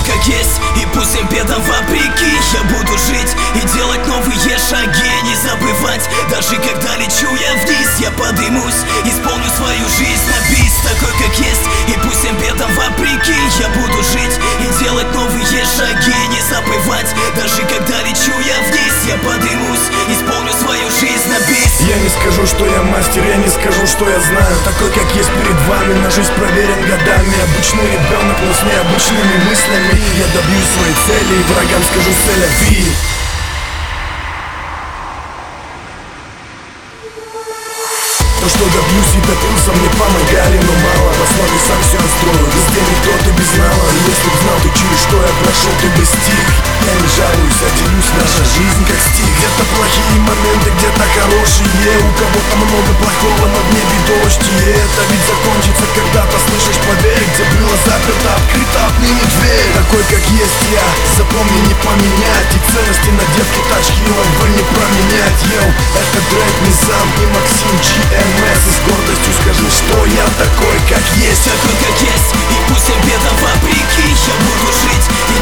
как есть, и пусть всем бедам вопреки. Я буду жить и делать новые шаги, не забывать, даже когда лечу я вниз. Я подымусь, исполню свою жизнь на бис, такой как есть, и пусть всем бедам вопреки. Я буду жить и делать новые шаги, не забывать, даже когда лечу я вниз. Я подымусь, исполню свою жизнь на бис. Я не скажу, что я мастер, я не скажу, что я знаю. Такой, как есть перед вами, на жизнь проверен годами. Обычный ребенок, но с необычными мыслями. Я добьюсь своей цели и врагам скажу «Сель-ля-ви». То, что добьюсь и добился, мне помогали, но мало. В основе сам все отстрою, везде никто ты без знала. И если б знал ты, через что я прошел, ты бы стих. Я не жалуюсь, а делюсь, наша жизнь как стих. Где-то плохие моменты, где-то хорошие. У кого-то много плохого, но в небе дождь. И это ведь закончится когда-то, слышишь, поверь. Где было заперто, открыто отныне дверь. Такой, как есть я, запомни, не поменять. И ценности на детке тачки ЛМВ не променять. Йоу, это Дрейк, Низам и Максим GMS. И с гордостью скажу, что я такой, как есть. Такой, как есть, и пусть всем бедам вопреки. Я буду жить и